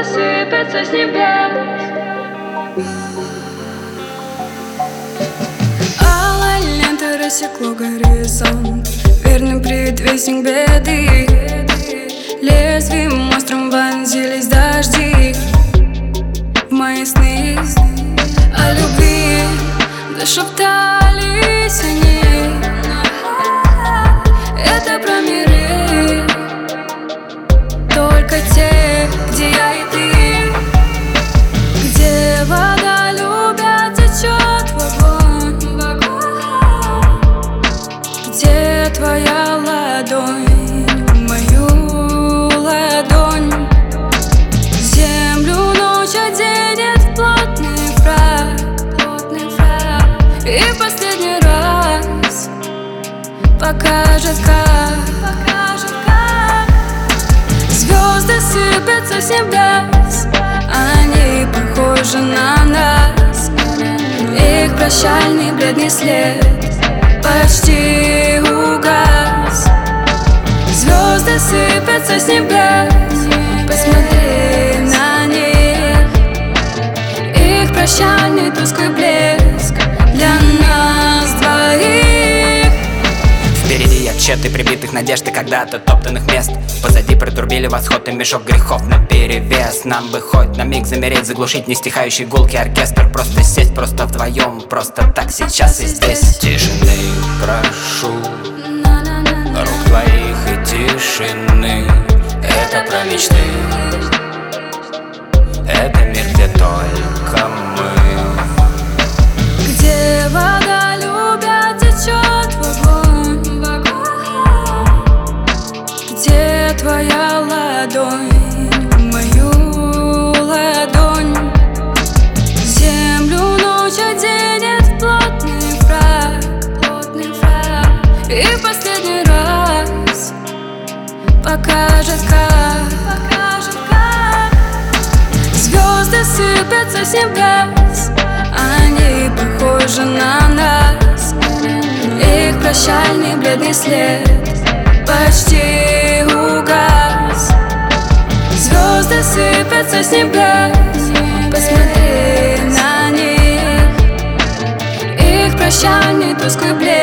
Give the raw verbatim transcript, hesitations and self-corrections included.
сыпятся с небес. Алая лента рассекло горизонт, верный предвестник беды. Лезвием острым вонзились дожди в мои сны. О любви зашептались они. Это про миры, только те, где я и ты, где вода любя течет в огонь, где твоя ладонь в мою ладонь. Землю ночь оденет в плотный фрак, плотный фрак, и в последний раз покажет, как, покажет, как звезды сыпятся с небес. Они похожи на нас, их прощальный бледный след почти угас. Звезды сыпятся с небес, посмотри на них. Их прощальный тусклый блеск для нас двоих. Впереди отчеты прибитых надежд и когда-то топтанных мест. Позади протрубили восход и мешок грехов наперевес. Нам бы хоть на миг замереть, заглушить нестихающий гулкий оркестр. Просто сесть, просто вдвоем, просто так сейчас и здесь. Тишины прошу, рук твоих и тишины. Это про мечты, это мир, где только мы. Где вода любя течет в огонь, в огонь, где твоя ладонь в мою ладонь. Землю ночь оденет в плотный фрак, плотный фрак, и в последний раз покажет, как, покажет, как звезды сыпятся с небес. Они похожи на нас, их прощальный бледный след почти угас. Звезды сыпятся с небес, посмотри на них. Их прощальный тусклый блеск